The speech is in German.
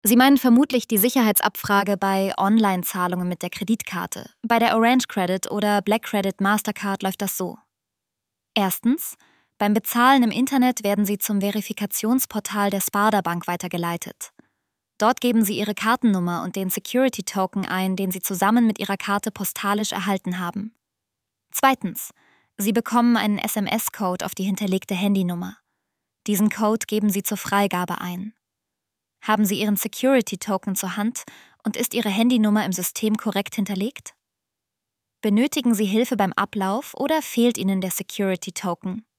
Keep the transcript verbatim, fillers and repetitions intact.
Sie meinen vermutlich die Sicherheitsabfrage bei Online-Zahlungen mit der Kreditkarte. Bei der Orange Credit oder Black Credit Mastercard läuft das so. Erstens: Beim Bezahlen im Internet werden Sie zum Verifikationsportal der Sparda Bank weitergeleitet. Dort geben Sie Ihre Kartennummer und den Security-Token ein, den Sie zusammen mit Ihrer Karte postalisch erhalten haben. Zweitens: Sie bekommen einen S M S-Code auf die hinterlegte Handynummer. Diesen Code geben Sie zur Freigabe ein. Haben Sie Ihren Security-Token zur Hand und ist Ihre Handynummer im System korrekt hinterlegt? Benötigen Sie Hilfe beim Ablauf oder fehlt Ihnen der Security-Token?